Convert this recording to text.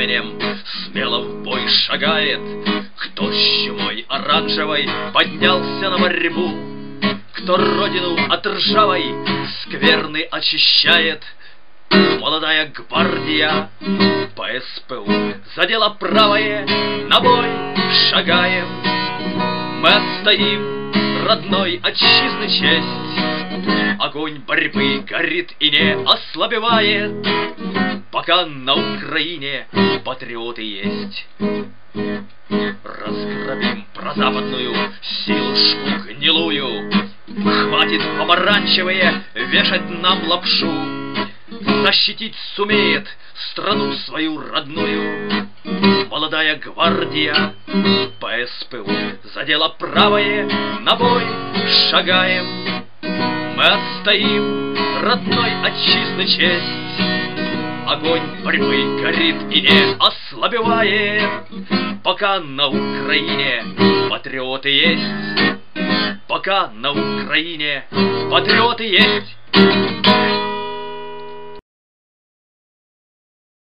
знаменем смело в бой шагает. Кто с чумой оранжевой поднялся на борьбу, кто родину от ржавой скверны очищает. Молодая гвардия по СПУ за дело правое на бой шагаем. Мы отстоим родной отчизны честь, огонь борьбы горит и не ослабевает, пока на Украине патриоты есть. Разграбим прозападную силушку гнилую, хватит помаранчевые вешать нам лапшу, защитить сумеет страну свою родную. Молодая гвардия по СПУ за дело правое на бой шагаем. Мы отстоим родной отчизны честь, огонь борьбы горит и не ослабевает, пока на Украине патриоты есть, пока на Украине патриоты есть.